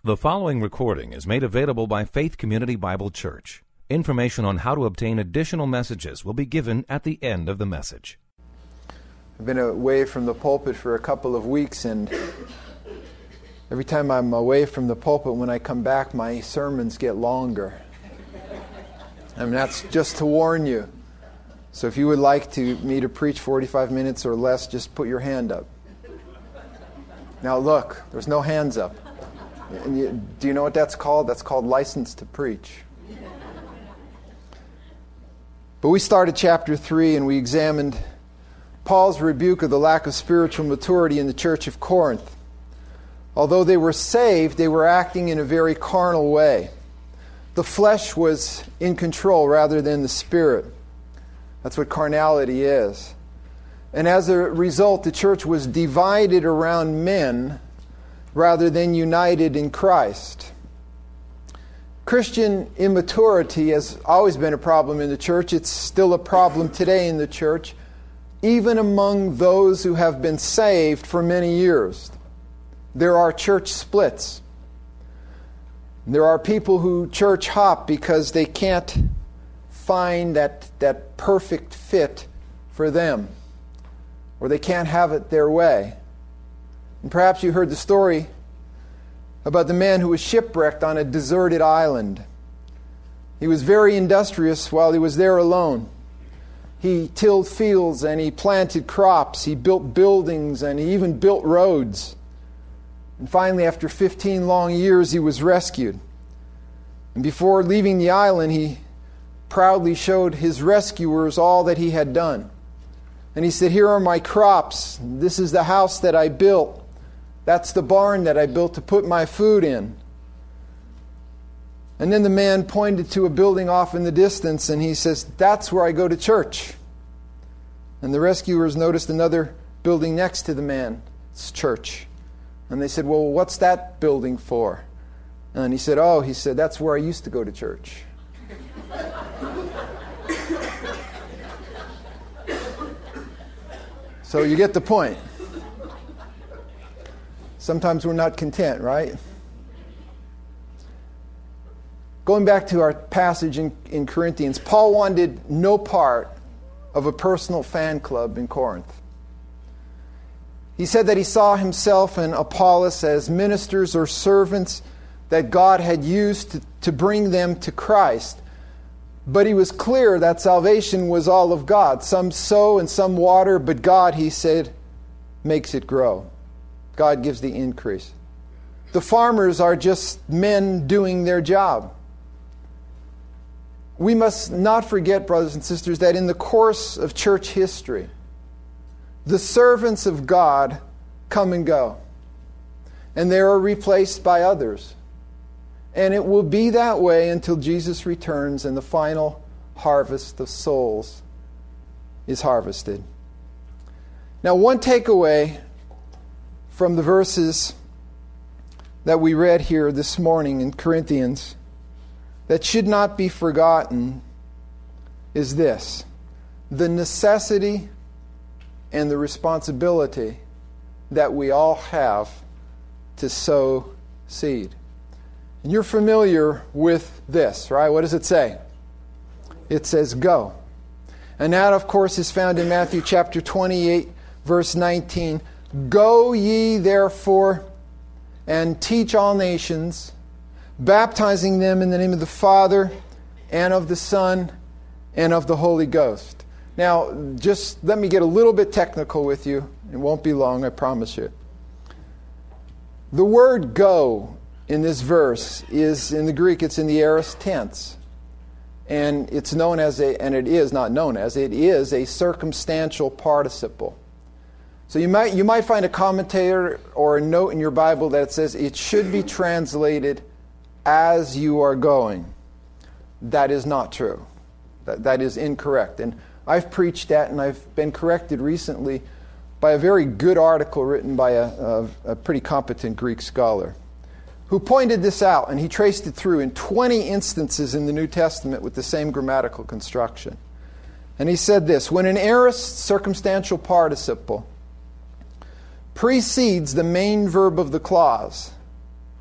The following recording is made available by Faith Community Bible Church. Information on how to obtain additional messages will be given at the end of the message. I've been away from the pulpit for a couple of weeks, and every time I'm away from the pulpit, when I come back, my sermons get longer. I mean, that's just to warn you. So if you would like me to preach 45 minutes or less, just put your hand up. Now look, there's no hands up. And do you know what that's called? That's called license to preach. But we started chapter 3 and we examined Paul's rebuke of the lack of spiritual maturity in the church of Corinth. Although they were saved, they were acting in a very carnal way. The flesh was in control rather than the spirit. That's what carnality is. And as a result, the church was divided around men rather than united in Christ. Christian immaturity has always been a problem in the church. It's still a problem today in the church, even among those who have been saved for many years. There are church splits. There are people who church hop because they can't find that perfect fit for them, or they can't have it their way. And perhaps you heard the story about the man who was shipwrecked on a deserted island. He was very industrious while he was there alone. He tilled fields and he planted crops. He built buildings and he even built roads. And finally, after 15 long years, he was rescued. And before leaving the island, he proudly showed his rescuers all that he had done. And he said, "Here are my crops. This is the house that I built. That's the barn that I built to put my food in." And then the man pointed to a building off in the distance and he says, "That's where I go to church." And the rescuers noticed another building next to the man's church. And they said, "Well, what's that building for?" And he said, "That's where I used to go to church." So you get the point. Sometimes we're not content, right? Going back to our passage in Corinthians, Paul wanted no part of a personal fan club in Corinth. He said that he saw himself and Apollos as ministers or servants that God had used to bring them to Christ. But he was clear that salvation was all of God. Some sow and some water, but God, he said, makes it grow. God gives the increase. The farmers are just men doing their job. We must not forget, brothers and sisters, that in the course of church history, the servants of God come and go. And they are replaced by others. And it will be that way until Jesus returns and the final harvest of souls is harvested. Now, one takeaway from the verses that we read here this morning in Corinthians that should not be forgotten is this: the necessity and the responsibility that we all have to sow seed. And you're familiar with this, right? What does it say? It says, "Go." And that, of course, is found in Matthew chapter 28, verse 19. "Go ye therefore and teach all nations, baptizing them in the name of the Father and of the Son and of the Holy Ghost." Now, just let me get a little bit technical with you. It won't be long, I promise you. The word "go" in this verse is, in the Greek, it's in the aorist tense. And it's known as it is a circumstantial participle. So you might find a commentator or a note in your Bible that says it should be translated "as you are going." That is not true. That is incorrect. And I've preached that, and I've been corrected recently by a very good article written by a pretty competent Greek scholar who pointed this out, and he traced it through in 20 instances in the New Testament with the same grammatical construction. And he said this: when an aorist circumstantial participle precedes the main verb of the clause,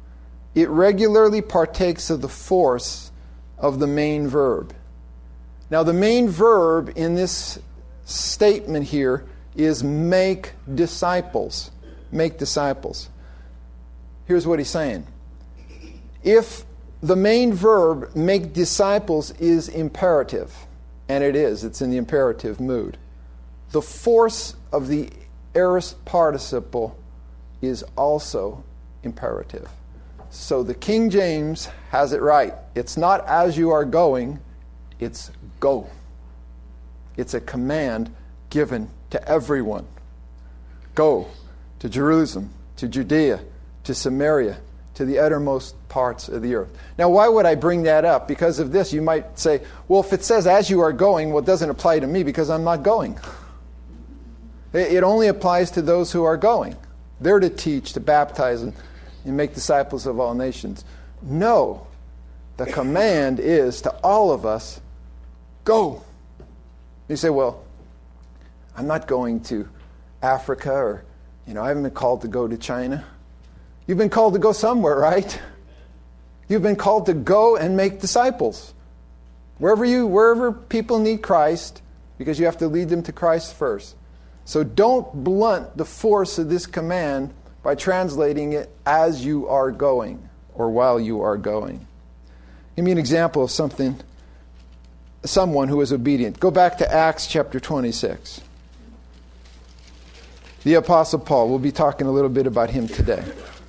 it regularly partakes of the force of the main verb. Now, the main verb in this statement here is make disciples. Make disciples. Here's what he's saying. If the main verb, make disciples, is imperative, and it is, it's in the imperative mood, the force of the aorist participle is also imperative. So the King James has it right. It's not as you are going, it's go. It's a command given to everyone. Go to Jerusalem, to Judea, to Samaria, to the uttermost parts of the earth. Now, why would I bring that up? Because of this, you might say, well, if it says as you are going, well, it doesn't apply to me because I'm not going. It only applies to those who are going. They're to teach, to baptize, and make disciples of all nations. No, the command is to all of us, go. You say, well, I'm not going to Africa, or, I haven't been called to go to China. You've been called to go somewhere, right? You've been called to go and make disciples. Wherever people need Christ, because you have to lead them to Christ first. So don't blunt the force of this command by translating it as you are going or while you are going. Give me an example of someone who is obedient. Go back to Acts chapter 26. The Apostle Paul, we'll be talking a little bit about him today.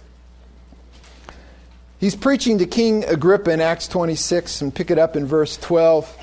He's preaching to King Agrippa in Acts 26, and pick it up in verse 12.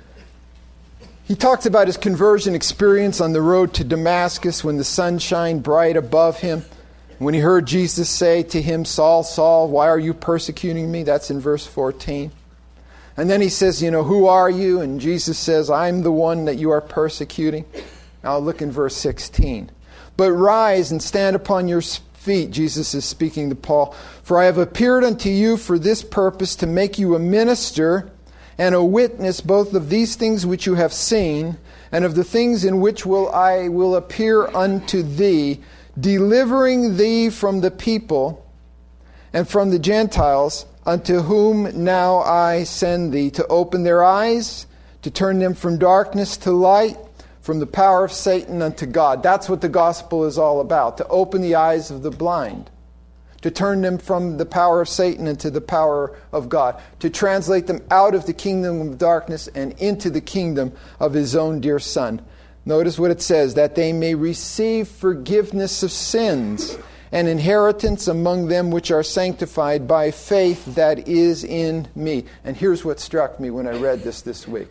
He talks about his conversion experience on the road to Damascus when the sun shined bright above him. When he heard Jesus say to him, Saul, Saul, why are you persecuting me? That's in verse 14. And then he says, who are you? And Jesus says, I'm the one that you are persecuting. Now look in verse 16. But rise and stand upon your feet, Jesus is speaking to Paul. For I have appeared unto you for this purpose, to make you a minister and a witness both of these things which you have seen, and of the things in which I will appear unto thee, delivering thee from the people and from the Gentiles, unto whom now I send thee, to open their eyes, to turn them from darkness to light, from the power of Satan unto God. That's what the gospel is all about, to open the eyes of the blind, to turn them from the power of Satan into the power of God, to translate them out of the kingdom of darkness and into the kingdom of His own dear Son. Notice what it says, that they may receive forgiveness of sins and inheritance among them which are sanctified by faith that is in me. And here's what struck me when I read this week.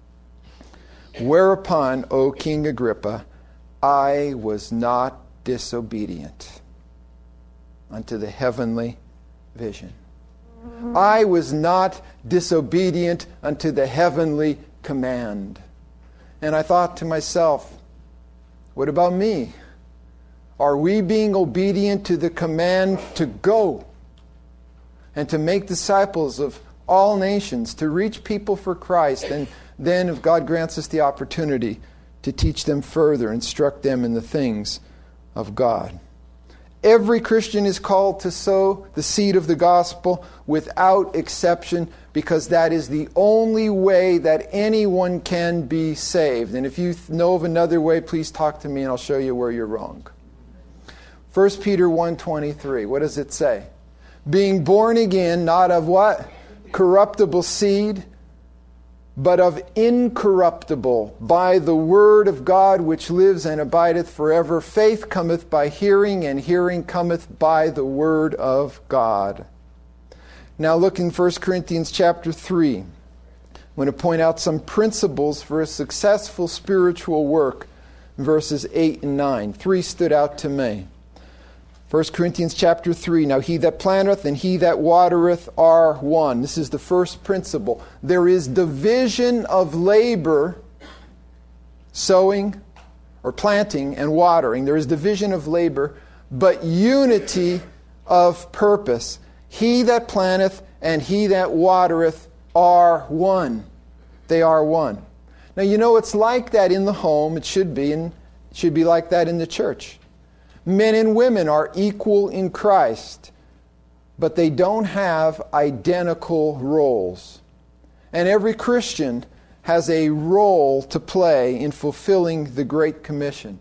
Whereupon, O King Agrippa, I was not disobedient unto the heavenly vision. I was not disobedient unto the heavenly command. And I thought to myself, what about me? Are we being obedient to the command to go and to make disciples of all nations, to reach people for Christ, and then, if God grants us the opportunity, to teach them further, instruct them in the things of God? Every Christian is called to sow the seed of the gospel without exception, because that is the only way that anyone can be saved. And if you know of another way, please talk to me and I'll show you where you're wrong. 1 Peter 1:23, what does it say? Being born again, not of what? Corruptible seed, but of incorruptible, by the word of God which lives and abideth forever. Faith cometh by hearing, and hearing cometh by the word of God. Now look in 1 Corinthians chapter 3. I'm going to point out some principles for a successful spiritual work, verses 8 and 9. 3 stood out to me. 1 Corinthians chapter 3, now he that planteth and he that watereth are one. This is the first principle. There is division of labor, sowing or planting and watering. There is division of labor, but unity of purpose. He that planteth and he that watereth are one. They are one. Now it's like that in the home. It should be, and it should be like that in the church. Men and women are equal in Christ. but they don't have identical roles. And every Christian has a role to play in fulfilling the Great Commission.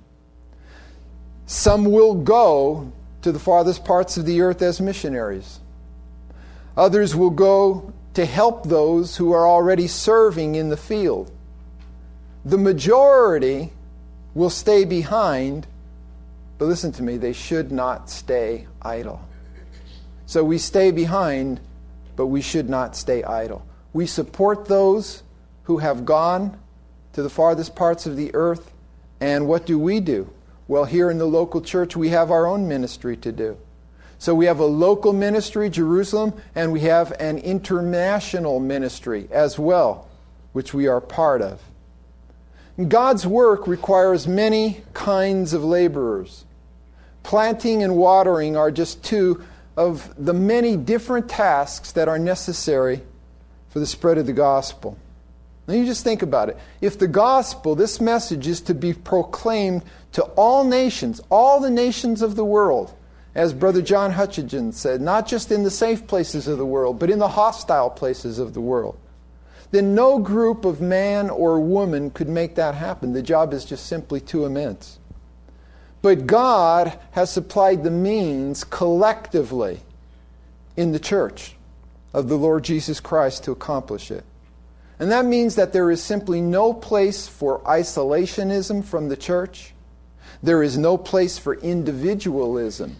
Some will go to the farthest parts of the earth as missionaries. Others will go to help those who are already serving in the field. The majority will stay behind, but listen to me, they should not stay idle. So we stay behind, but we should not stay idle. We support those who have gone to the farthest parts of the earth, and what do? Well, here in the local church, we have our own ministry to do. So we have a local ministry, Jerusalem, and we have an international ministry as well, which we are part of. God's work requires many kinds of laborers. Planting and watering are just two of the many different tasks that are necessary for the spread of the gospel. Now you just think about it. If the gospel, this message, is to be proclaimed to all nations, all the nations of the world, as Brother John Hutchins said, not just in the safe places of the world, but in the hostile places of the world, then no group of man or woman could make that happen. The job is just simply too immense. But God has supplied the means collectively in the church of the Lord Jesus Christ to accomplish it. And that means that there is simply no place for isolationism from the church. There is no place for individualism.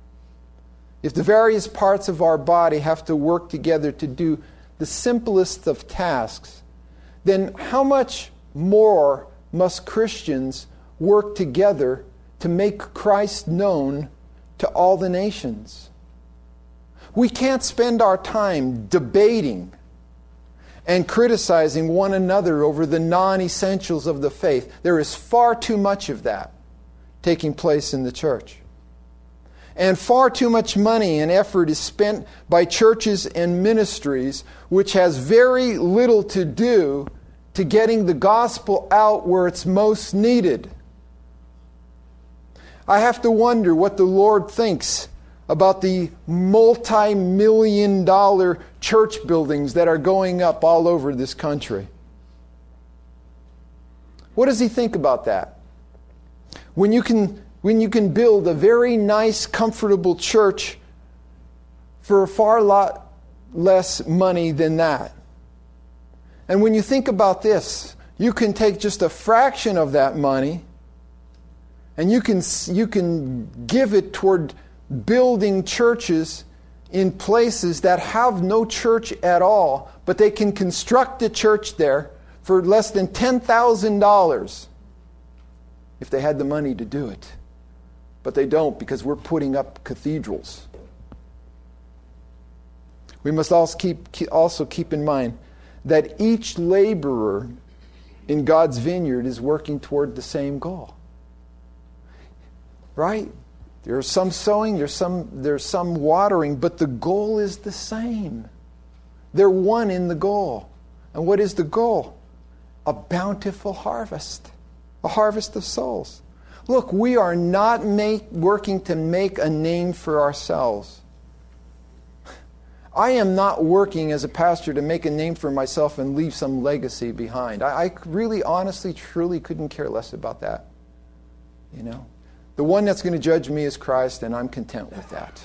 If the various parts of our body have to work together to do the simplest of tasks, then how much more must Christians work together to make Christ known to all the nations? We can't spend our time debating and criticizing one another over the non-essentials of the faith. There is far too much of that taking place in the church. And far too much money and effort is spent by churches and ministries which has very little to do to getting the gospel out where it's most needed. I have to wonder what the Lord thinks about the multi-million-dollar church buildings that are going up all over this country. What does He think about that? When you can build a very nice, comfortable church for a far lot less money than that. And when you think about this, you can take just a fraction of that money and you can give it toward building churches in places that have no church at all, but they can construct a church there for less than $10,000 if they had the money to do it. But they don't, because we're putting up cathedrals. We must also keep in mind that each laborer in God's vineyard is working toward the same goal. Right? There's some sowing, there's some watering, but the goal is the same. They're one in the goal. And what is the goal? A bountiful harvest. A harvest of souls. Look, we are not working to make a name for ourselves. I am not working as a pastor to make a name for myself and leave some legacy behind. I really, honestly, truly couldn't care less about that. You know? The one that's going to judge me is Christ, and I'm content with that.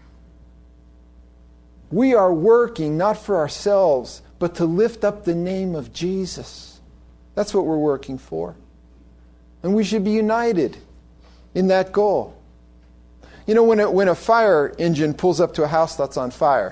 We are working not for ourselves, but to lift up the name of Jesus. That's what we're working for. And we should be united in that goal. You know, when a fire engine pulls up to a house that's on fire,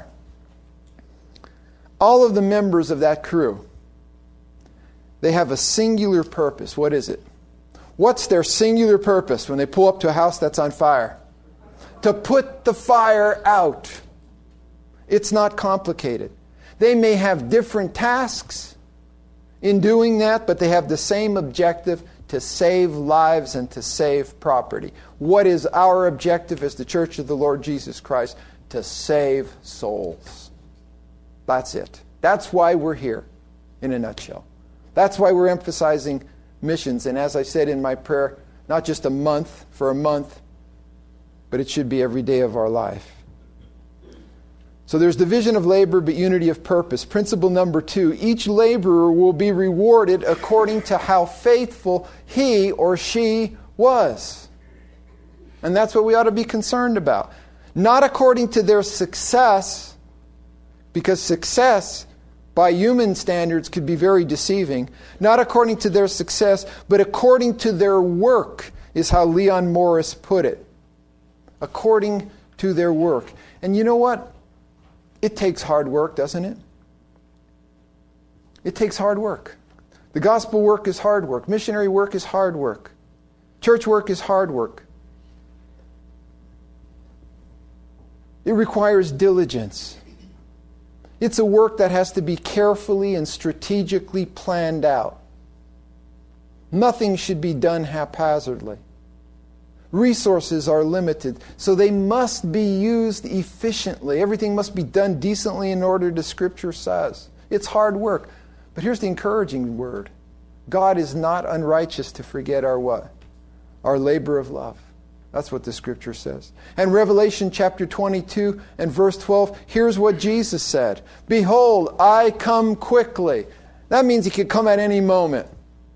all of the members of that crew, they have a singular purpose. What is it? What's their singular purpose when they pull up to a house that's on fire? To put the fire out. It's not complicated. They may have different tasks in doing that, but they have the same objective: to save lives and to save property. What is our objective as the Church of the Lord Jesus Christ? To save souls. That's it. That's why we're here, in a nutshell. That's why we're emphasizing missions. And as I said in my prayer, not just a month for a month, but it should be every day of our life. So there's division of labor, but unity of purpose. Principle number 2, each laborer will be rewarded according to how faithful he or she was. And that's what we ought to be concerned about. Not according to their success, because success, by human standards, could be very deceiving. Not according to their success, but according to their work, is how Leon Morris put it. According to their work. And you know what? It takes hard work, doesn't it? It takes hard work. The gospel work is hard work. Missionary work is hard work. Church work is hard work. It requires diligence. It's a work that has to be carefully and strategically planned out. Nothing should be done haphazardly. Resources are limited, so they must be used efficiently. Everything must be done decently in order to Scripture says. It's hard work. But here's the encouraging word. God is not unrighteous to forget our what? Our labor of love. That's what the Scripture says. And Revelation chapter 22 and verse 12, here's what Jesus said. Behold, I come quickly. That means He could come at any moment.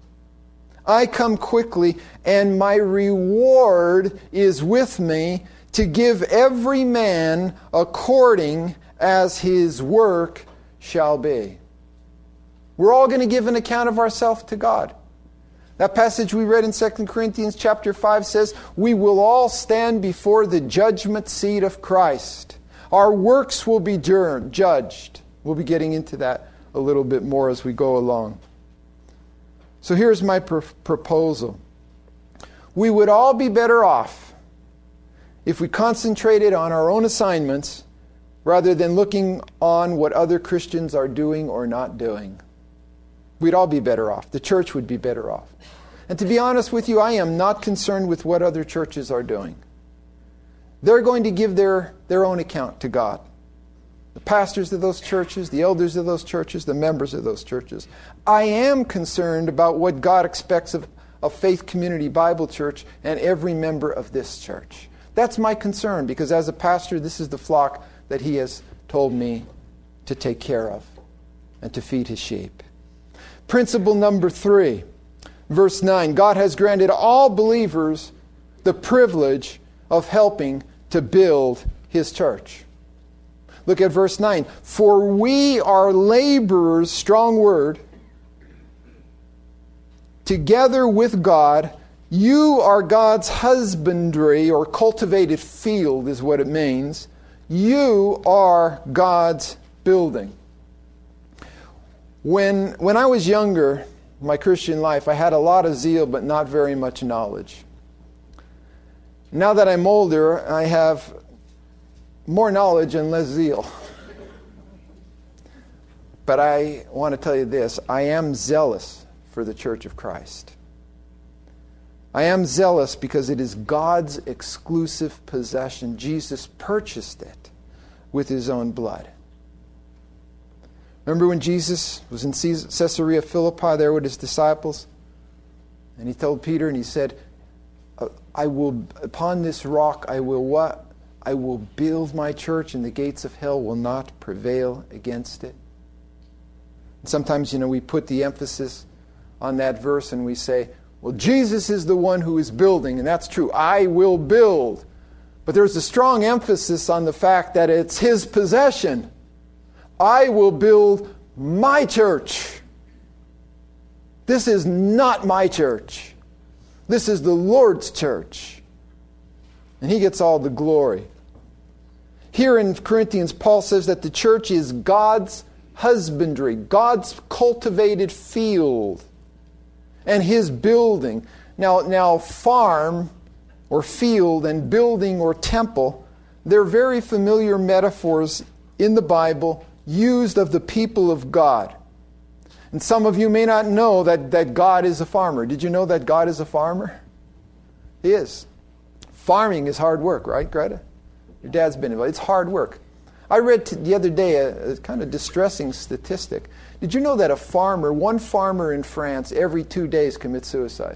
I come quickly, and my reward is with me to give every man according as his work shall be. We're all going to give an account of ourselves to God. That passage we read in 2 Corinthians chapter 5 says, we will all stand before the judgment seat of Christ. Our works will be judged. We'll be getting into that a little bit more as we go along. So here's my proposal. We would all be better off if we concentrated on our own assignments rather than looking on what other Christians are doing or not doing. We'd all be better off. The church would be better off. And to be honest with you, I am not concerned with what other churches are doing. They're going to give their own account to God. The pastors of those churches, the elders of those churches, the members of those churches. I am concerned about what God expects of Faith Community Bible Church and every member of this church. That's my concern, because as a pastor, this is the flock that He has told me to take care of and to feed His sheep. Principle number 3, verse 9. God has granted all believers the privilege of helping to build His church. Look at verse 9. For we are laborers, strong word, together with God. You are God's husbandry, or cultivated field is what it means. You are God's building. When I was younger, my Christian life, I had a lot of zeal but not very much knowledge. Now that I'm older, I have more knowledge and less zeal. But I want to tell you this, I am zealous for the Church of Christ. I am zealous because it is God's exclusive possession. Jesus purchased it with His own blood. Remember when Jesus was in Caesarea Philippi there with His disciples? And He told Peter, and He said, I will, upon this rock, I will what? I will build my church, and the gates of hell will not prevail against it. And sometimes, we put the emphasis on that verse and we say, well, Jesus is the one who is building, and that's true. I will build. But there's a strong emphasis on the fact that it's His possession. I will build my church. This is not my church. This is the Lord's church. And He gets all the glory. Here in Corinthians, Paul says that the church is God's husbandry, God's cultivated field, and His building. Now farm or field and building or temple, they're very familiar metaphors in the Bible used of the people of God. And some of you may not know that God is a farmer. Did you know that God is a farmer? He is. Farming is hard work, right, Greta? Your dad's been involved. It's hard work. I read the other day a kind of distressing statistic. Did you know that one farmer in France, every 2 days commits suicide?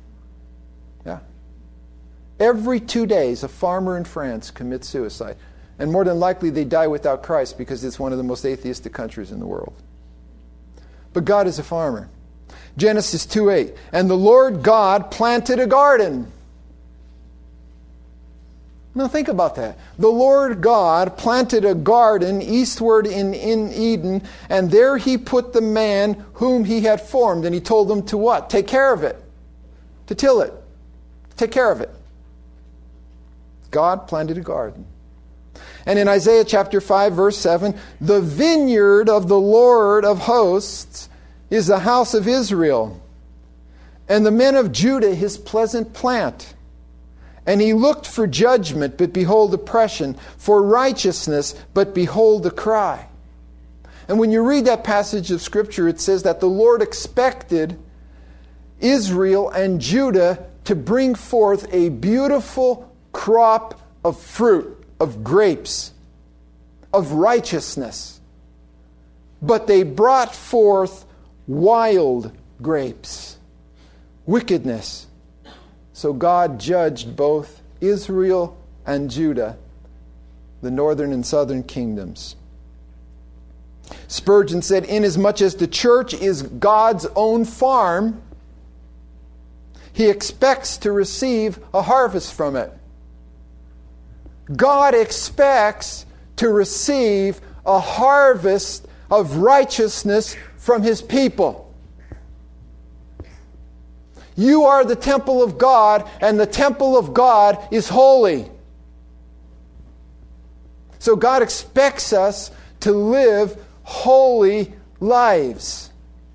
Yeah. Every 2 days, a farmer in France commits suicide. And more than likely they die without Christ because it's one of the most atheistic countries in the world. But God is a farmer. Genesis 2:8. And the Lord God planted a garden. Now think about that. The Lord God planted a garden eastward in Eden, and there He put the man whom He had formed. And He told him to what? Take care of it. To till it. Take care of it. God planted a garden. And in Isaiah chapter 5, verse 7, the vineyard of the Lord of hosts is the house of Israel, and the men of Judah His pleasant plant. And He looked for judgment, but behold oppression, for righteousness, but behold a cry. And when you read that passage of Scripture, it says that the Lord expected Israel and Judah to bring forth a beautiful crop of fruit, of grapes, of righteousness. But they brought forth wild grapes, wickedness. So God judged both Israel and Judah, the northern and southern kingdoms. Spurgeon said, inasmuch as the church is God's own farm, He expects to receive a harvest from it. God expects to receive a harvest of righteousness from His people. You are the temple of God, and the temple of God is holy. So God expects us to live holy lives.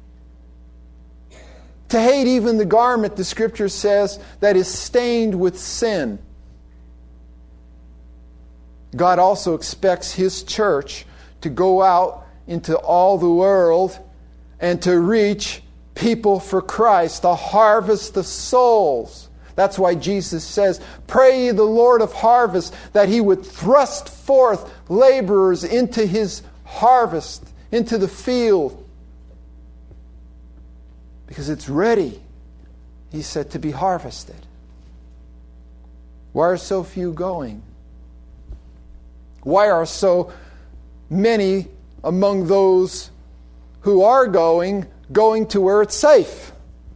To hate even the garment, the Scripture says, that is stained with sin. God also expects His church to go out into all the world and to reach people for Christ, to harvest the souls. That's why Jesus says, pray ye the Lord of harvest that He would thrust forth laborers into His harvest, into the field. Because it's ready, He said, to be harvested. Why are so few going? Why are so many among those who are going to where it's safe?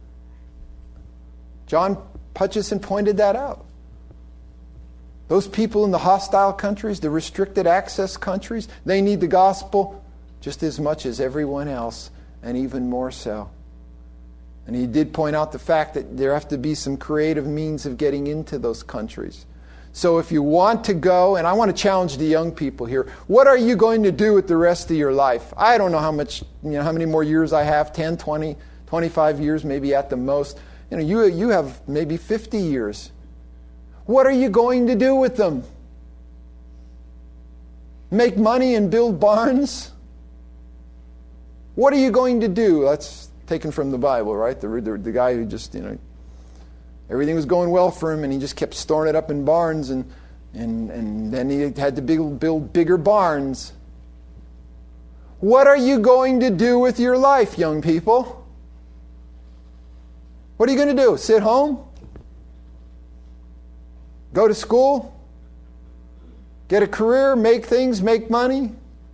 John Hutchison pointed that out. Those people in the hostile countries, the restricted access countries, they need the gospel just as much as everyone else, and even more so. And he did point out the fact that there have to be some creative means of getting into those countries. So if you want to go, and I want to challenge the young people here, what are you going to do with the rest of your life? I don't know how many more years I have, 10, 20, 25 years maybe at the most. You have maybe 50 years. What are you going to do with them? Make money and build barns? What are you going to do? That's taken from the Bible, right? The guy who just, everything was going well for him, and he just kept storing it up in barns, and then he had to build bigger barns. What are you going to do with your life, young people? What are you going to do? Sit home? Go to school? Get a career? Make things? Make money?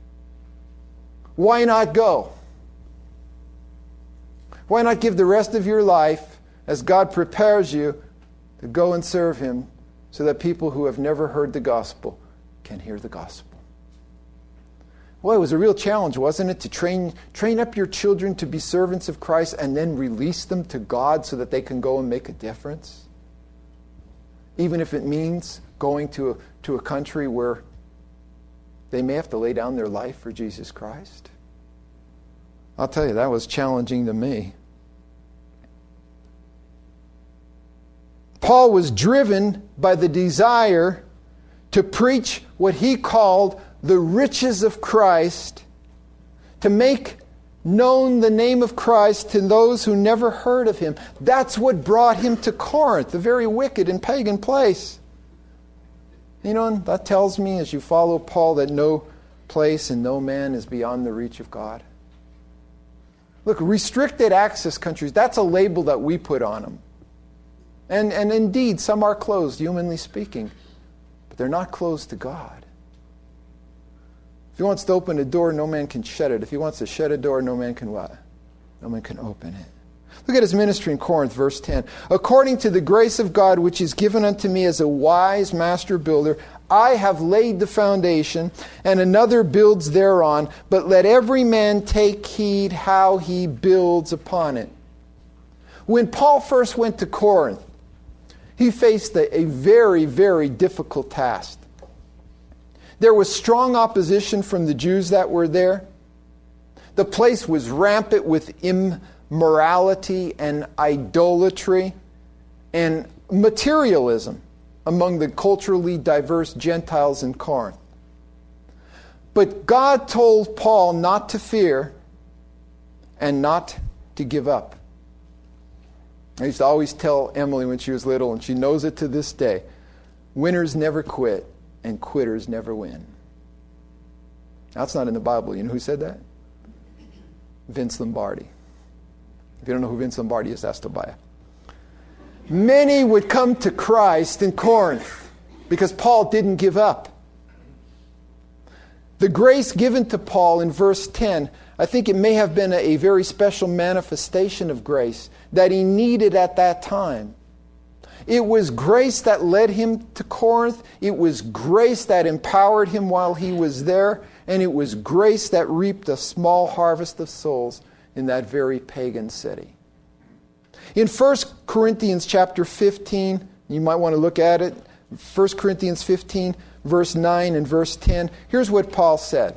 Why not go? Why not give the rest of your life as God prepares you to go and serve Him so that people who have never heard the gospel can hear the gospel? Well, it was a real challenge, wasn't it, to train up your children to be servants of Christ and then release them to God so that they can go and make a difference? Even if it means going to a country where they may have to lay down their life for Jesus Christ. I'll tell you, that was challenging to me. Paul was driven by the desire to preach what he called the riches of Christ, to make known the name of Christ to those who never heard of Him. That's what brought him to Corinth, the very wicked and pagan place. That tells me, as you follow Paul, that no place and no man is beyond the reach of God. Look, restricted access countries, that's a label that we put on them. And indeed, some are closed, humanly speaking. But they're not closed to God. If he wants to open a door, no man can shut it. If he wants to shut a door, no man can what? No man can open it. Look at his ministry in Corinth, verse 10. According to the grace of God which is given unto me as a wise master builder, I have laid the foundation, and another builds thereon. But let every man take heed how he builds upon it. When Paul first went to Corinth, he faced a very, very difficult task. There was strong opposition from the Jews that were there. The place was rampant with immorality and idolatry and materialism among the culturally diverse Gentiles in Corinth. But God told Paul not to fear and not to give up. I used to always tell Emily when she was little, and she knows it to this day, winners never quit and quitters never win. That's not in the Bible. You know who said that? Vince Lombardi. If you don't know who Vince Lombardi is, ask Tobiah. Many would come to Christ in Corinth because Paul didn't give up. The grace given to Paul in verse 10, I think it may have been a very special manifestation of grace that he needed at that time. It was grace that led him to Corinth. It was grace that empowered him while he was there. And it was grace that reaped a small harvest of souls in that very pagan city. In 1 Corinthians chapter 15, you might want to look at it. 1 Corinthians 15, verse 9 and verse 10. Here's what Paul said.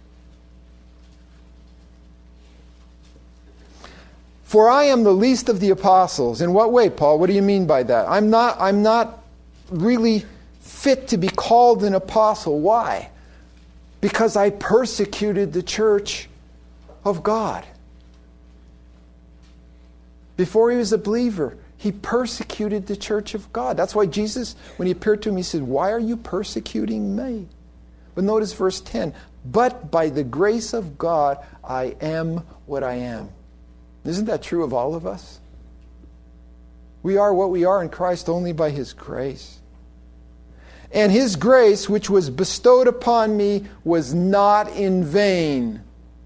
For I am the least of the apostles. In what way, Paul? What do you mean by that? I'm not really fit to be called an apostle. Why? Because I persecuted the church of God. Before he was a believer, he persecuted the church of God. That's why Jesus, when he appeared to him, he said, why are you persecuting me? But notice verse 10. But by the grace of God, I am what I am. Isn't that true of all of us? We are what we are in Christ only by his grace. And his grace, which was bestowed upon me, was not in vain.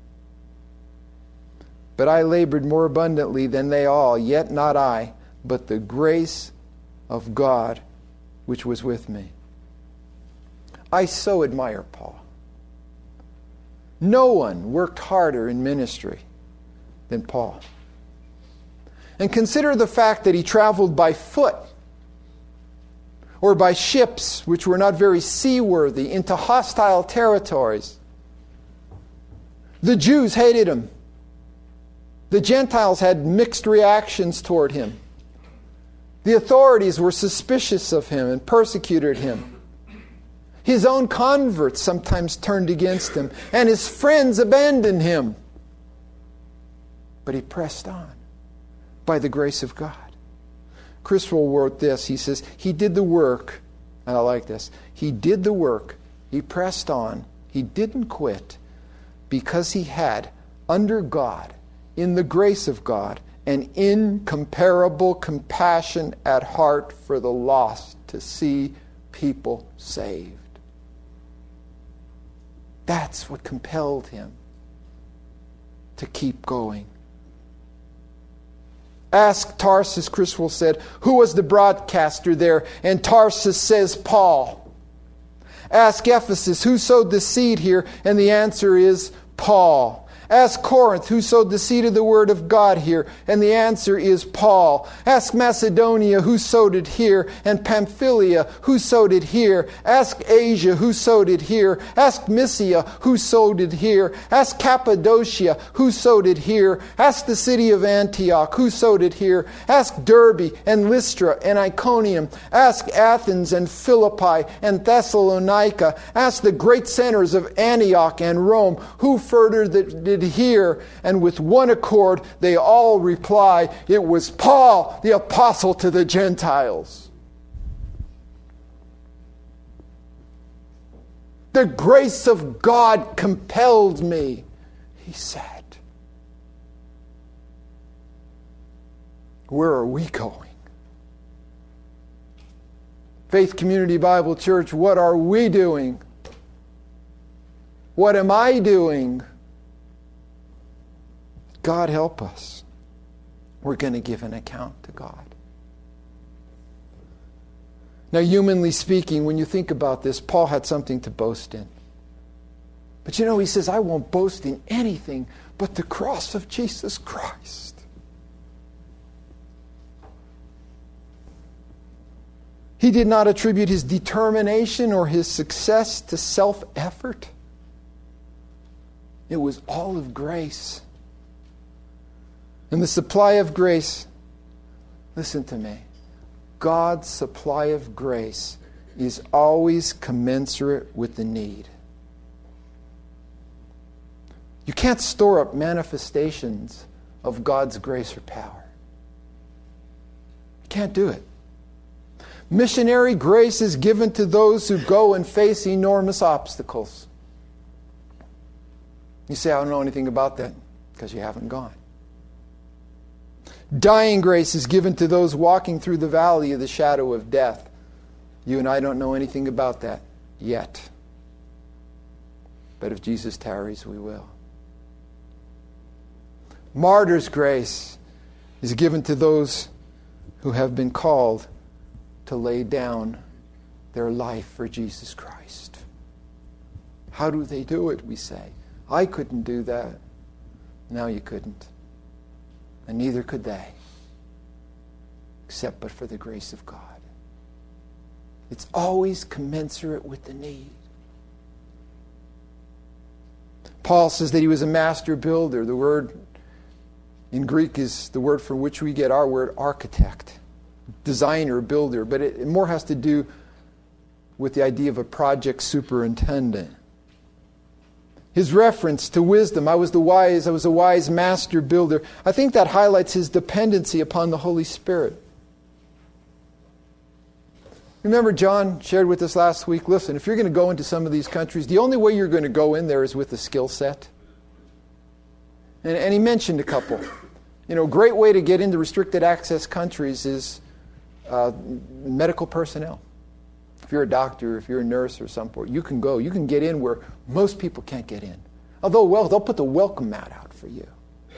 But I labored more abundantly than they all, yet not I, but the grace of God which was with me. I so admire Paul. No one worked harder in ministry than Paul. And consider the fact that he traveled by foot or by ships which were not very seaworthy into hostile territories. The Jews hated him. The Gentiles had mixed reactions toward him. The authorities were suspicious of him and persecuted him. His own converts sometimes turned against him, and his friends abandoned him. But he pressed on by the grace of God. Criswell wrote this. He says, he did the work, and I like this. He did the work. He pressed on. He didn't quit because he had, under God, in the grace of God, an incomparable compassion at heart for the lost to see people saved. That's what compelled him to keep going. Ask Tarsus, Criswell said, who was the broadcaster there? And Tarsus says, Paul. Ask Ephesus, who sowed the seed here? And the answer is Paul. Ask Corinth, who sowed the seed of the word of God here? And the answer is Paul. Ask Macedonia, who sowed it here? And Pamphylia, who sowed it here? Ask Asia, who sowed it here? Ask Mysia, who sowed it here? Ask Cappadocia, who sowed it here? Ask the city of Antioch, who sowed it here? Ask Derbe and Lystra and Iconium. Ask Athens and Philippi and Thessalonica. Ask the great centers of Antioch and Rome, who further did here, and with one accord they all reply, it was Paul, the apostle to the Gentiles. The grace of God compelled me, he said. Where are we going? Faith Community Bible Church, what are we doing? What am I doing? God help us. We're going to give an account to God. Now, humanly speaking, when you think about this, Paul had something to boast in. But you know, he says, I won't boast in anything but the cross of Jesus Christ. He did not attribute his determination or his success to self-effort. It was all of grace. And the supply of grace, listen to me, God's supply of grace is always commensurate with the need. You can't store up manifestations of God's grace or power. You can't do it. Missionary grace is given to those who go and face enormous obstacles. You say, I don't know anything about that, because you haven't gone. Dying grace is given to those walking through the valley of the shadow of death. You and I don't know anything about that yet. But if Jesus tarries, we will. Martyr's grace is given to those who have been called to lay down their life for Jesus Christ. How do they do it, we say? I couldn't do that. No, you couldn't. And neither could they. Except but for the grace of God. It's always commensurate with the need. Paul says that he was a master builder. The word in Greek is the word from which we get our word architect, designer, builder. But it more has to do with the idea of a project superintendent. His reference to wisdom, I was a wise master builder. I think that highlights his dependency upon the Holy Spirit. Remember, John shared with us last week, listen, if you're going to go into some of these countries, the only way you're going to go in there is with a skill set. And he mentioned a couple. You know, a great way to get into restricted access countries is medical personnel. If you're a doctor, if you're a nurse or something, you can go. You can get in where most people can't get in. Although, well, they'll put the welcome mat out for you.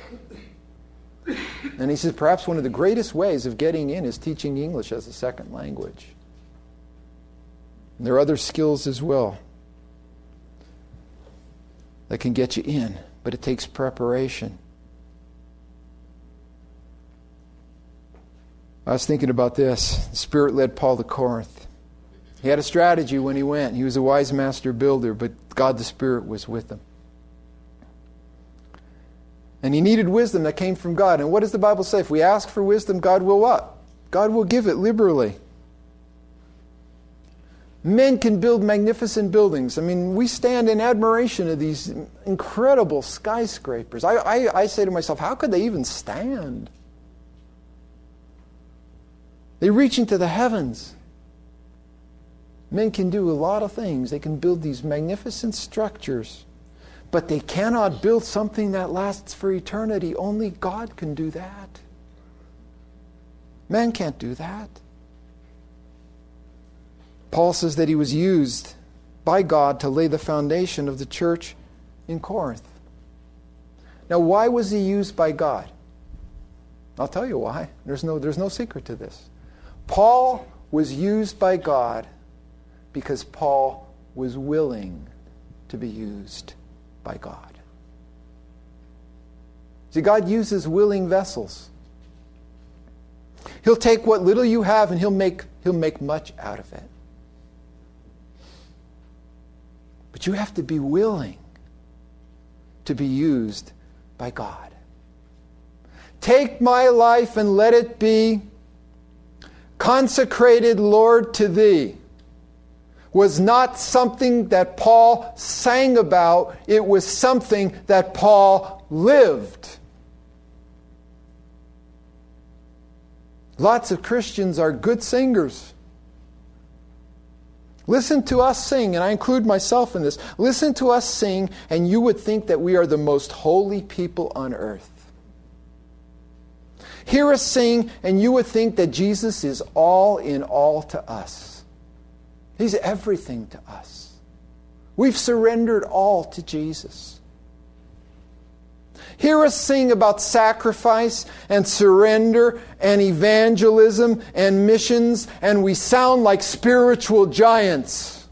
And he says perhaps one of the greatest ways of getting in is teaching English as a second language. And there are other skills as well that can get you in, but it takes preparation. I was thinking about this. The Spirit led Paul to Corinth. He had a strategy when he went. He was a wise master builder, but God the Spirit was with him. And he needed wisdom that came from God. And what does the Bible say? If we ask for wisdom, God will what? God will give it liberally. Men can build magnificent buildings. I mean, we stand in admiration of these incredible skyscrapers. I say to myself, how could they even stand? They reach into the heavens. Men can do a lot of things. They can build these magnificent structures. But they cannot build something that lasts for eternity. Only God can do that. Man can't do that. Paul says that he was used by God to lay the foundation of the church in Corinth. Now, why was he used by God? I'll tell you why. There's no secret to this. Paul was used by God because Paul was willing to be used by God. See, God uses willing vessels. He'll take what little you have and he'll make much out of it. But you have to be willing to be used by God. Take my life and let it be consecrated, Lord, to Thee, was not something that Paul sang about. It was something that Paul lived. Lots of Christians are good singers. Listen to us sing, and I include myself in this. Listen to us sing, and you would think that we are the most holy people on earth. Hear us sing, and you would think that Jesus is all in all to us. He's everything to us. We've surrendered all to Jesus. Hear us sing about sacrifice and surrender and evangelism and missions, and we sound like spiritual giants.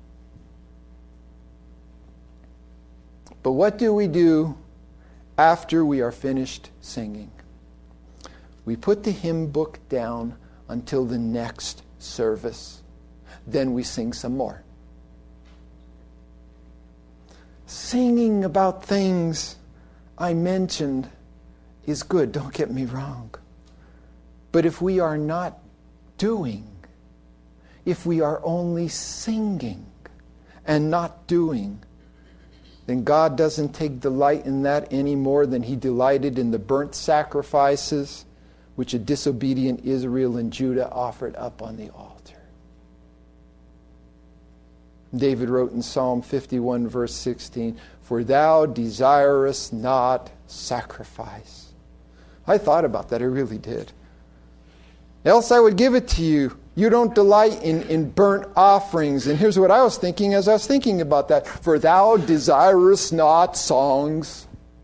But what do we do after we are finished singing? We put the hymn book down until the next service. Then we sing some more. Singing about things I mentioned is good, don't get me wrong. But if we are not doing, if we are only singing and not doing, then God doesn't take delight in that any more than He delighted in the burnt sacrifices which a disobedient Israel and Judah offered up on the altar. David wrote in Psalm 51 verse 16, "For thou desirest not sacrifice." I thought about that, I really did. "Else I would give it to you. You don't delight in burnt offerings." And here's what I was thinking as I was thinking about that. "For thou desirest not songs."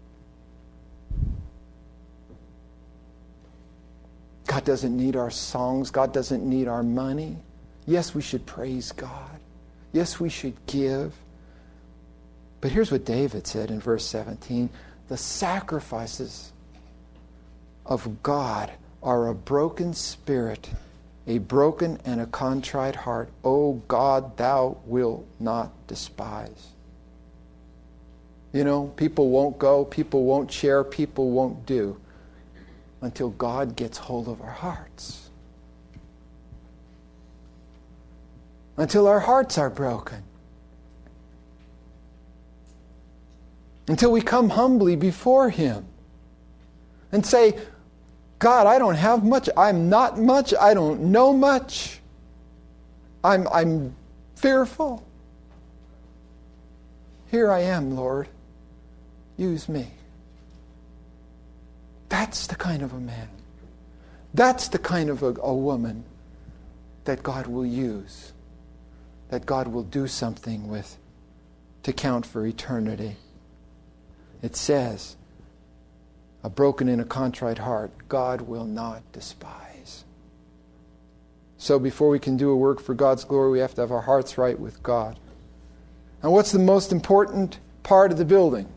God doesn't need our songs. God doesn't need our money. Yes, we should praise God. Yes, we should give. But here's what David said in verse 17. The sacrifices of God are a broken spirit, a broken and a contrite heart. O God, thou wilt not despise. You know, people won't go, people won't share, people won't do until God gets hold of our hearts. Until our hearts are broken. Until we come humbly before Him and say, God, I don't have much. I'm not much. I don't know much. I'm fearful. Here I am, Lord. Use me. That's the kind of a man. That's the kind of a woman that God will use. That God will do something with to count for eternity. It says, a broken and a contrite heart, God will not despise. So before we can do a work for God's glory, we have to have our hearts right with God. And what's the most important part of the building?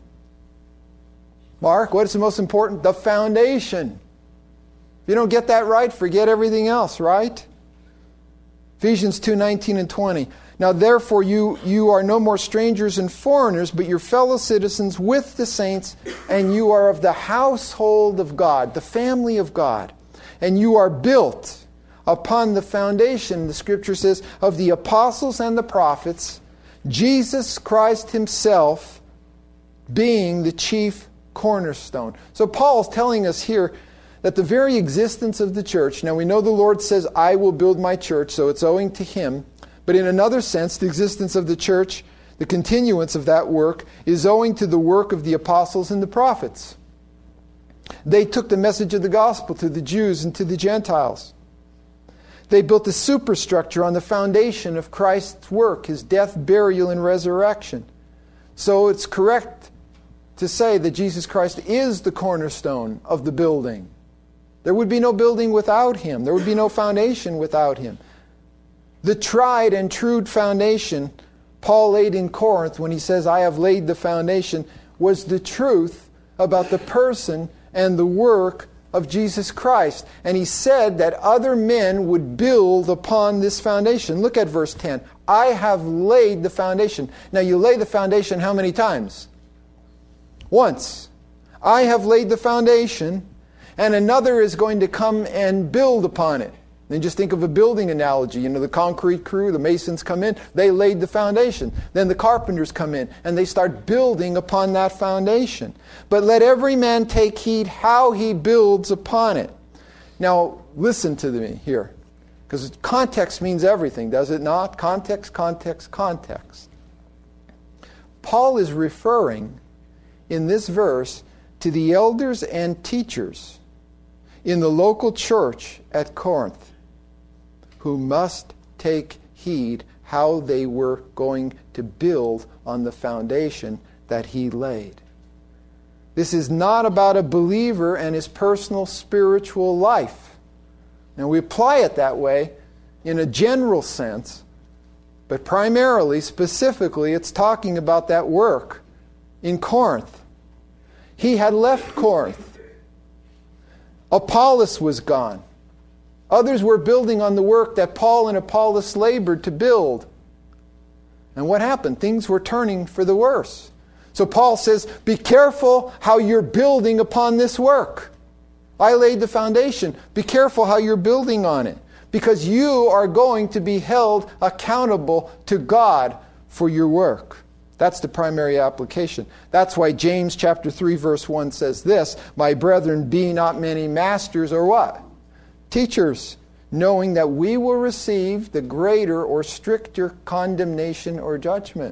Mark, what is the most important? The foundation. If you don't get that right, forget everything else, right? Ephesians 2:19 and 20. Now therefore you are no more strangers and foreigners, but your fellow citizens with the saints, and you are of the household of God, the family of God. And you are built upon the foundation, the Scripture says, of the apostles and the prophets, Jesus Christ Himself being the chief cornerstone. So Paul's telling us here that the very existence of the church, now we know the Lord says, I will build my church, so it's owing to Him. But in another sense, the existence of the church, the continuance of that work, is owing to the work of the apostles and the prophets. They took the message of the gospel to the Jews and to the Gentiles. They built the superstructure on the foundation of Christ's work, His death, burial, and resurrection. So it's correct to say that Jesus Christ is the cornerstone of the building. There would be no building without Him. There would be no foundation without Him. The tried and true foundation Paul laid in Corinth when he says, I have laid the foundation, was the truth about the person and the work of Jesus Christ. And he said that other men would build upon this foundation. Look at verse 10. I have laid the foundation. Now you lay the foundation how many times? Once. I have laid the foundation, and another is going to come and build upon it. Then just think of a building analogy. You know, the concrete crew, the masons come in, they laid the foundation. Then the carpenters come in, and they start building upon that foundation. But let every man take heed how he builds upon it. Now, listen to me here. Because context means everything, does it not? Context, context, context. Paul is referring in this verse to the elders and teachers in the local church at Corinth, who must take heed how they were going to build on the foundation that he laid. This is not about a believer and his personal spiritual life. Now we apply it that way in a general sense, but primarily, specifically, it's talking about that work in Corinth. He had left Corinth. Apollos was gone. Others were building on the work that Paul and Apollos labored to build. And what happened? Things were turning for the worse. So Paul says, be careful how you're building upon this work. I laid the foundation. Be careful how you're building on it, because you are going to be held accountable to God for your work. That's the primary application. That's why James chapter 3 verse 1 says this, my brethren, be not many masters or what? Teachers, knowing that we will receive the greater or stricter condemnation or judgment.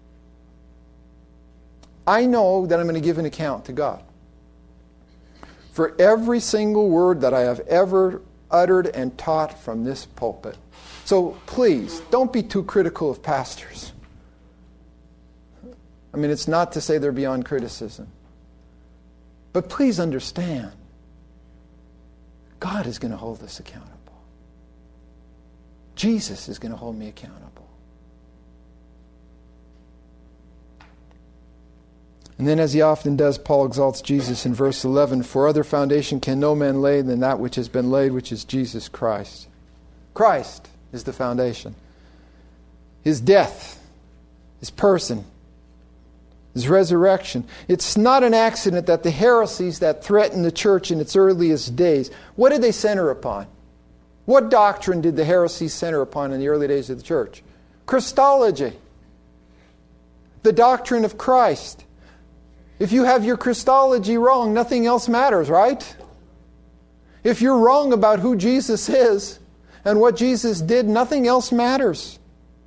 I know that I'm going to give an account to God for every single word that I have ever uttered and taught from this pulpit. So please, don't be too critical of pastors. I mean, it's not to say they're beyond criticism. But please understand, God is going to hold us accountable. Jesus is going to hold me accountable. And then, as he often does, Paul exalts Jesus in verse 11. For other foundation can no man lay than that which has been laid, which is Jesus Christ. Christ is the foundation. His death, His person, His resurrection. It's not an accident that the heresies that threatened the church in its earliest days, what did they center upon? What doctrine did the heresies center upon in the early days of the church? Christology. The doctrine of Christ. If you have your Christology wrong, nothing else matters, right? If you're wrong about who Jesus is and what Jesus did, nothing else matters.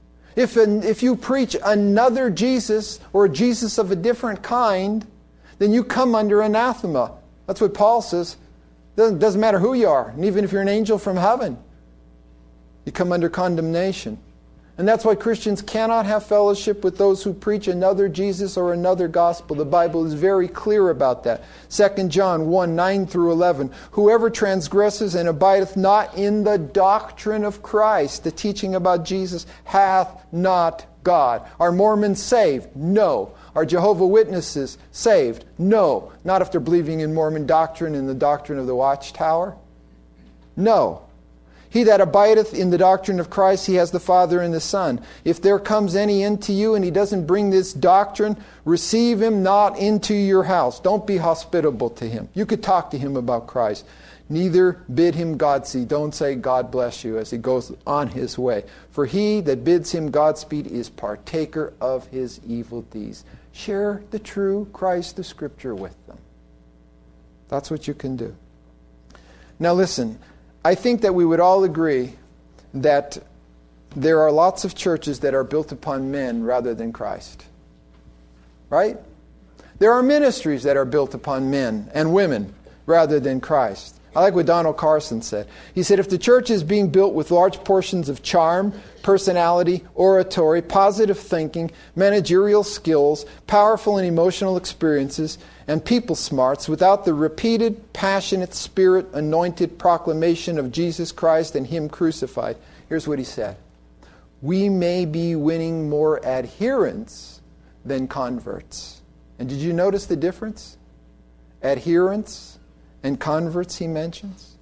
If you preach another Jesus or a Jesus of a different kind, then you come under anathema. That's what Paul says. It doesn't matter who you are. And even if you're an angel from heaven, you come under condemnation. And that's why Christians cannot have fellowship with those who preach another Jesus or another gospel. The Bible is very clear about that. 2 John 1, 9 through 11. Whoever transgresses and abideth not in the doctrine of Christ, the teaching about Jesus, hath not God. Are Mormons saved? No. Are Jehovah's Witnesses saved? No. Not if they're believing in Mormon doctrine and the doctrine of the Watchtower. No. He that abideth in the doctrine of Christ, he has the Father and the Son. If there comes any into you and he doesn't bring this doctrine, receive him not into your house. Don't be hospitable to him. You could talk to him about Christ. Neither bid him Godspeed. Don't say God bless you as he goes on his way. For he that bids him Godspeed is partaker of his evil deeds. Share the true Christ of Scripture with them. That's what you can do. Now listen, I think that we would all agree that there are lots of churches that are built upon men rather than Christ. Right? There are ministries that are built upon men and women rather than Christ. I like what Donald Carson said. He said, if the church is being built with large portions of charm, personality, oratory, positive thinking, managerial skills, powerful and emotional experiences, and people smarts, without the repeated, passionate, spirit-anointed proclamation of Jesus Christ and Him crucified, here's what he said. We may be winning more adherents than converts. And did you notice the difference? Adherents and converts he mentions.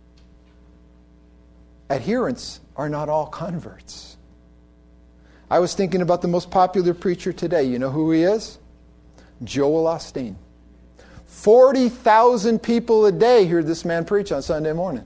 Adherents are not all converts. I was thinking about the most popular preacher today. You know who he is? Joel Osteen. 40,000 people a day hear this man preach on Sunday morning.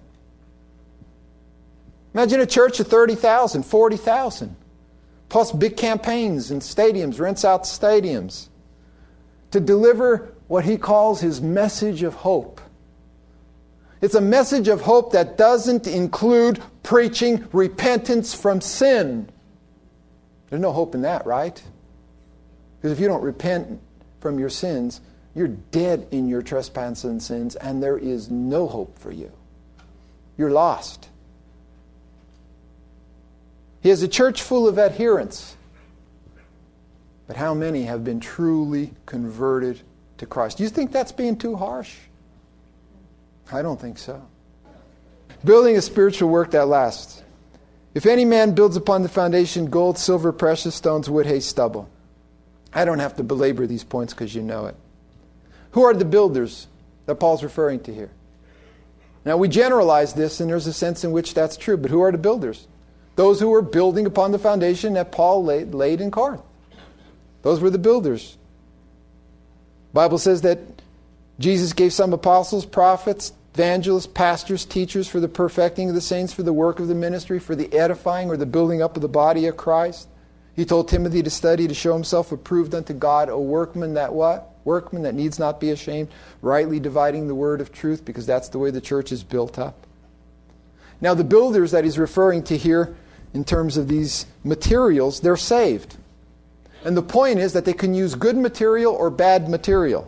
Imagine a church of 30,000, 40,000. Plus big campaigns and stadiums, rents out stadiums. To deliver what he calls his message of hope. It's a message of hope that doesn't include preaching repentance from sin. There's no hope in that, right? Because if you don't repent from your sins, you're dead in your trespasses and sins, and there is no hope for you. You're lost. He has a church full of adherents. But how many have been truly converted to Christ? Do you think that's being too harsh? I don't think so. Building a spiritual work that lasts. If any man builds upon the foundation gold, silver, precious stones, wood, hay, stubble. I don't have to belabor these points because you know it. Who are the builders that Paul's referring to here? Now we generalize this, and there's a sense in which that's true, but who are the builders? Those who were building upon the foundation that Paul laid in Corinth. Those were the builders. The Bible says that Jesus gave some apostles, prophets, evangelists, pastors, teachers for the perfecting of the saints, for the work of the ministry, for the edifying or the building up of the body of Christ. He told Timothy to study to show himself approved unto God, a workman that what? Workman that needs not be ashamed, rightly dividing the word of truth, because that's the way the church is built up. Now the builders that he's referring to here in terms of these materials, they're saved. And the point is that they can use good material or bad material.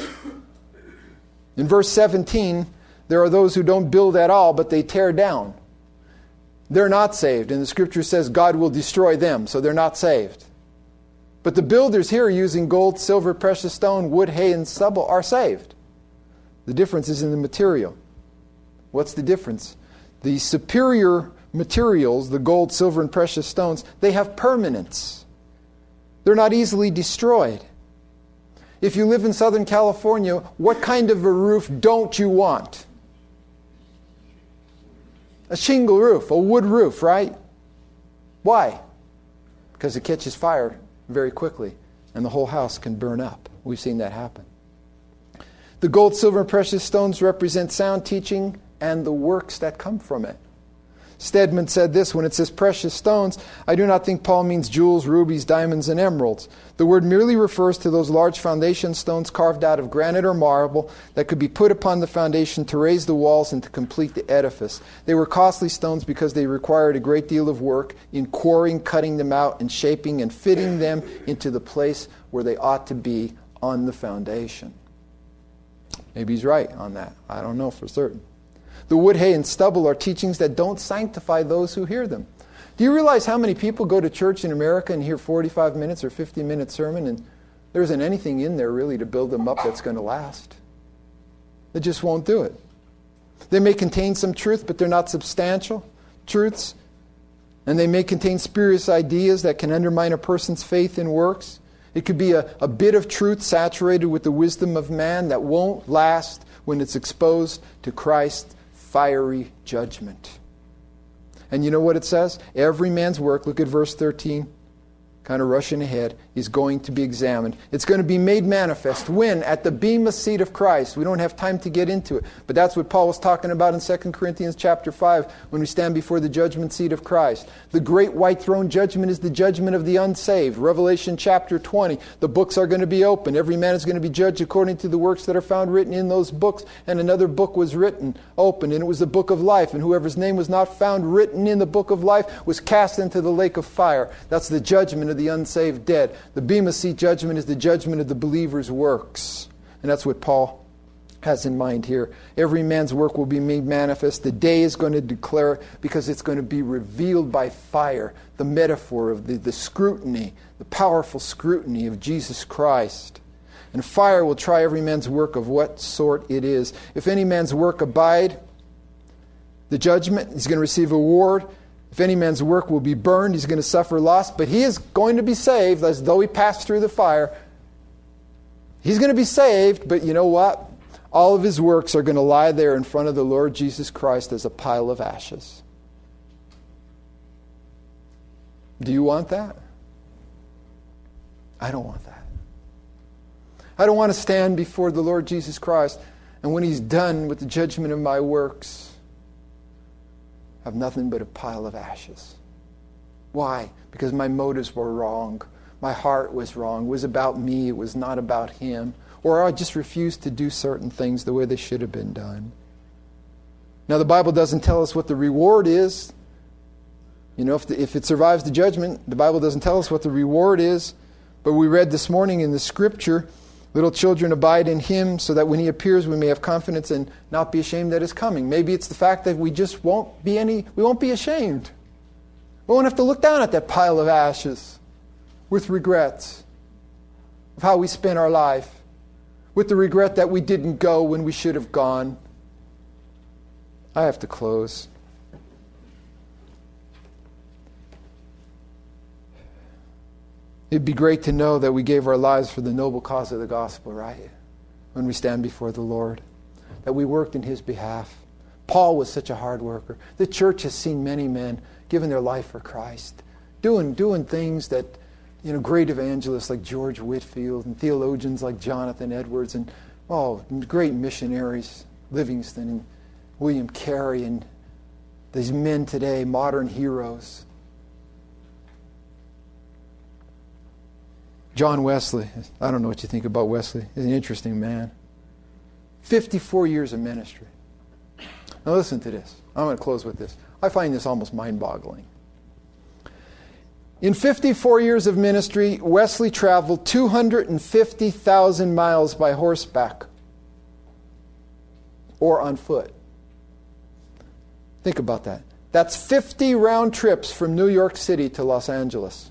In verse 17, there are those who don't build at all, but they tear down. They're not saved. And the scripture says God will destroy them, so they're not saved. But the builders here using gold, silver, precious stone, wood, hay, and stubble are saved. The difference is in the material. What's the difference? The superior materials, the gold, silver, and precious stones, they have permanence. They're not easily destroyed. If you live in Southern California, what kind of a roof don't you want? A shingle roof, a wood roof, right? Why? Because it catches fire very quickly and the whole house can burn up. We've seen that happen. The gold, silver, and precious stones represent sound teaching and the works that come from it. Stedman said this, when it says precious stones, I do not think Paul means jewels, rubies, diamonds, and emeralds. The word merely refers to those large foundation stones carved out of granite or marble that could be put upon the foundation to raise the walls and to complete the edifice. They were costly stones because they required a great deal of work in quarrying, cutting them out, and shaping and fitting them into the place where they ought to be on the foundation. Maybe he's right on that. I don't know for certain. The wood, hay, and stubble are teachings that don't sanctify those who hear them. Do you realize how many people go to church in America and hear 45 minutes or 50-minute sermon and there isn't anything in there really to build them up that's going to last? They just won't do it. They may contain some truth, but they're not substantial truths. And they may contain spurious ideas that can undermine a person's faith in works. It could be a bit of truth saturated with the wisdom of man that won't last when it's exposed to Christ's fiery judgment. And you know what it says? Every man's work, look at verse 13, kind of rushing ahead, is going to be examined. It's going to be made manifest. When? At the bema seat of Christ. We don't have time to get into it. But that's what Paul was talking about in 2 Corinthians chapter 5 when we stand before the judgment seat of Christ. The great white throne judgment is the judgment of the unsaved. Revelation chapter 20, the books are going to be opened. Every man is going to be judged according to the works that are found written in those books. And another book was written, opened, and it was the book of life. And whoever's name was not found written in the book of life was cast into the lake of fire. That's the judgment of the unsaved dead. The bema seat judgment is the judgment of the believer's works. And that's what Paul has in mind here. Every man's work will be made manifest. The day is going to declare it because it's going to be revealed by fire. The metaphor of the scrutiny, the powerful scrutiny of Jesus Christ. And fire will try every man's work of what sort it is. If any man's work abide the judgment, he's going to receive a reward. If any man's work will be burned, he's going to suffer loss, but he is going to be saved as though he passed through the fire. He's going to be saved, but you know what? All of his works are going to lie there in front of the Lord Jesus Christ as a pile of ashes. Do you want that? I don't want that. I don't want to stand before the Lord Jesus Christ, and when he's done with the judgment of my works, have nothing but a pile of ashes. Why? Because my motives were wrong. My heart was wrong. It was about me. It was not about him. Or I just refused to do certain things the way they should have been done. Now the Bible doesn't tell us what the reward is. You know, if it survives the judgment, the Bible doesn't tell us what the reward is. But we read this morning in the scripture, little children, abide in him so that when he appears we may have confidence and not be ashamed that is coming. Maybe it's the fact that we won't be ashamed. We won't have to look down at that pile of ashes with regrets of how we spent our life, with the regret that we didn't go when we should have gone. I have to close. It'd be great to know that we gave our lives for the noble cause of the gospel, right? When we stand before the Lord, that we worked in His behalf. Paul was such a hard worker. The church has seen many men giving their life for Christ, doing things that, great evangelists like George Whitefield and theologians like Jonathan Edwards and great missionaries, Livingston and William Carey and these men today, modern heroes. John Wesley, I don't know what you think about Wesley. He's an interesting man. 54 years of ministry. Now listen to this. I'm going to close with this. I find this almost mind-boggling. In 54 years of ministry, Wesley traveled 250,000 miles by horseback or on foot. Think about that. That's 50 round trips from New York City to Los Angeles.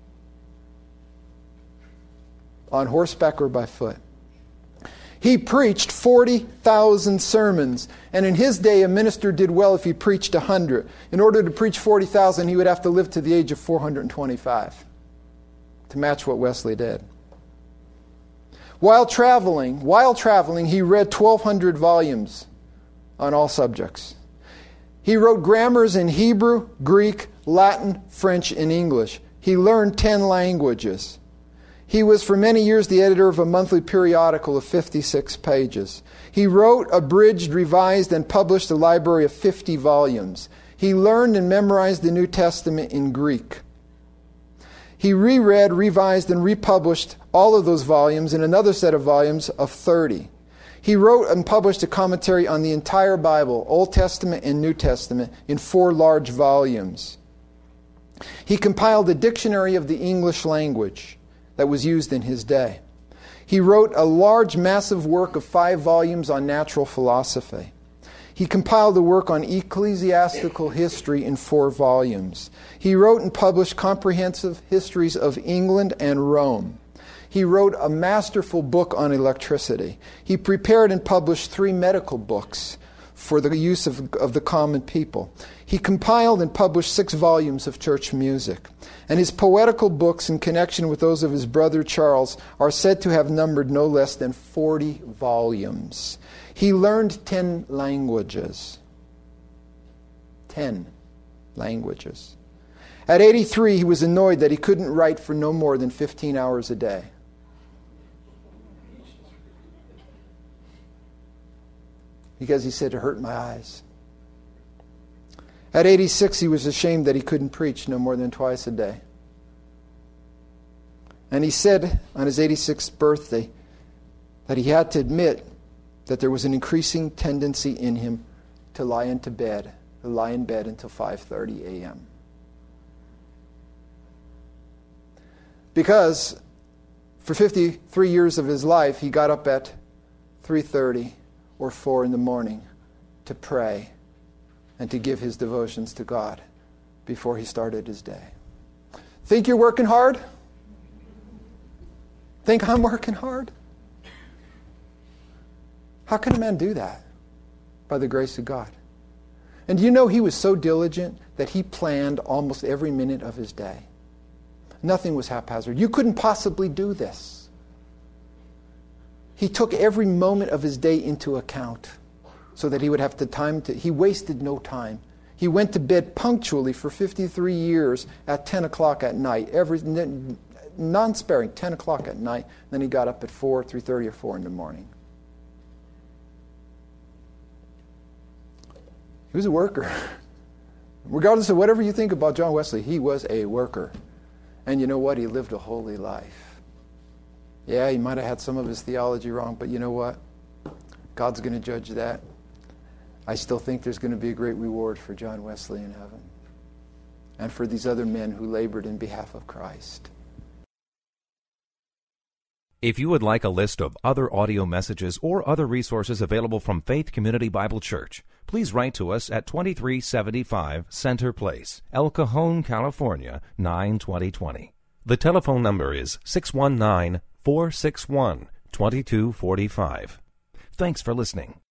On horseback or by foot. He preached 40,000 sermons. And in his day, a minister did well if he preached 100. In order to preach 40,000, he would have to live to the age of 425 to match what Wesley did. While traveling, he read 1,200 volumes on all subjects. He wrote grammars in Hebrew, Greek, Latin, French, and English. He learned 10 languages. He was for many years the editor of a monthly periodical of 56 pages. He wrote, abridged, revised, and published a library of 50 volumes. He learned and memorized the New Testament in Greek. He reread, revised, and republished all of those volumes in another set of volumes of 30. He wrote and published a commentary on the entire Bible, Old Testament and New Testament, in 4 large volumes. He compiled a dictionary of the English language that was used in his day. He wrote a large, massive work of 5 volumes on natural philosophy. He compiled a work on ecclesiastical history in 4 volumes. He wrote and published comprehensive histories of England and Rome. He wrote a masterful book on electricity. He prepared and published 3 medical books for the use of the common people. He compiled and published 6 volumes of church music. And his poetical books, in connection with those of his brother Charles, are said to have numbered no less than 40 volumes. He learned 10 languages. 10 languages. At 83, he was annoyed that he couldn't write for no more than 15 hours a day. Because he said, it hurt my eyes. At 86, he was ashamed that he couldn't preach no more than twice a day. And he said on his 86th birthday that he had to admit that there was an increasing tendency in him to lie in bed until 5:30 a.m. Because for 53 years of his life, he got up at 3:30 or 4 in the morning to pray and to give his devotions to God before he started his day. Think you're working hard? Think I'm working hard? How can a man do that? By the grace of God. And do you know he was so diligent that he planned almost every minute of his day? Nothing was haphazard. You couldn't possibly do this. He took every moment of his day into account so that he would have the time to... He wasted no time. He went to bed punctually for 53 years at 10 o'clock at night. Non-sparing, 10 o'clock at night. Then he got up at 4, 3:30 or 4 in the morning. He was a worker. Regardless of whatever you think about John Wesley, he was a worker. And you know what? He lived a holy life. Yeah, he might have had some of his theology wrong, but you know what? God's going to judge that. I still think there's going to be a great reward for John Wesley in heaven and for these other men who labored in behalf of Christ. If you would like a list of other audio messages or other resources available from Faith Community Bible Church, please write to us at 2375 Center Place, El Cajon, California, 92020. The telephone number is 619-461-2245. Thanks for listening.